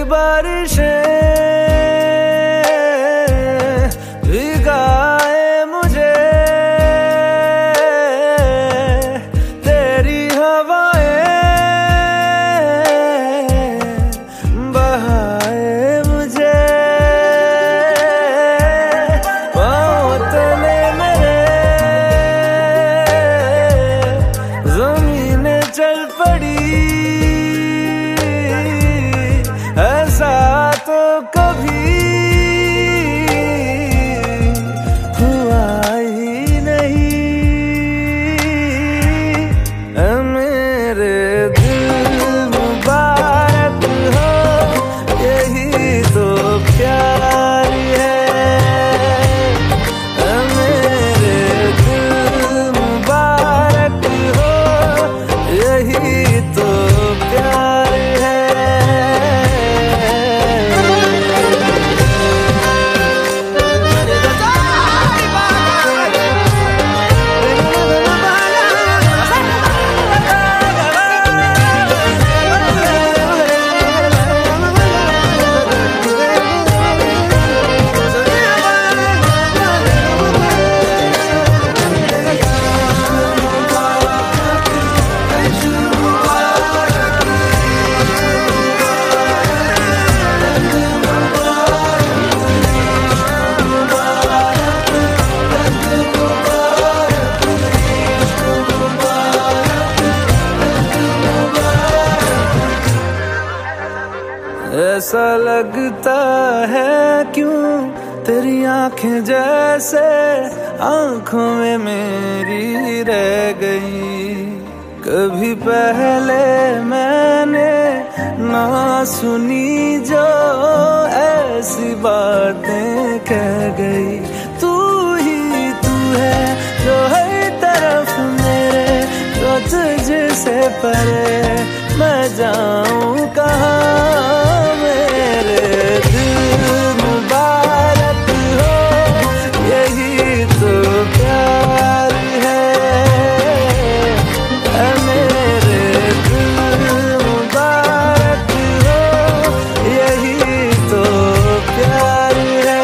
बारिशें भिगाए मुझे, तेरी हवाएं बहाए मुझे। पाँव तले मेरे ज़मीनें चल पड़ी, ऐसा तो कभी हुआ ही नहीं। मेरे दिल मुबारक हो, यही तो प्यार है। मेरे दिल मुबारक हो, यही तो प्यार है। ऐसा लगता है क्यों तेरी आंखें जैसे आंखों में मेरी रह गई। कभी पहले मैंने ना सुनी जो ऐसी बातें कह गई। तू ही तू है जो हर तरफ मेरे, तो तुझसे परे मैं जाऊं कहाँ। मेरे दिल मुबारक हो, यही तो प्यार है। मेरे दिल मुबारक हो, यही तो प्यार है।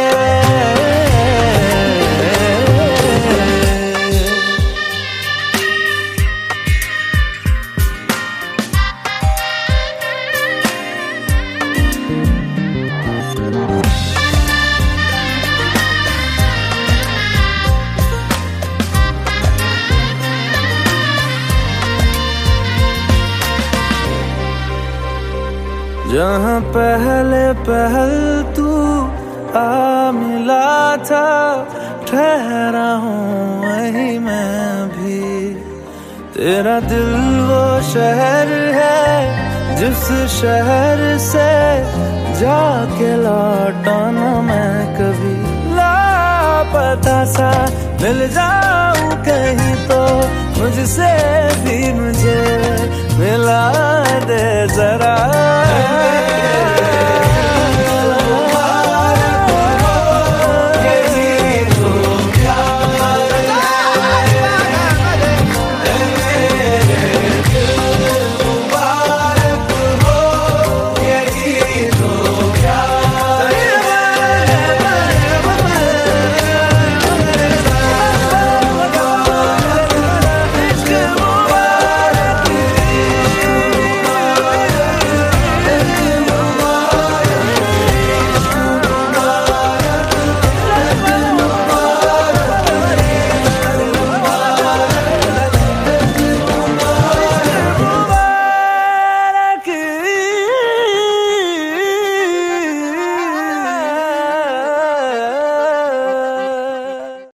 जहाँ पहले पहल तू आ मिला था, ठहरा हूँ वहीं मैं भी। तेरा दिल वो शहर है जिस शहर से जाके लौटा ना मैं कभी। लापता सा मिल जाऊं कहीं तो मुझसे भी मुझे मिला दे।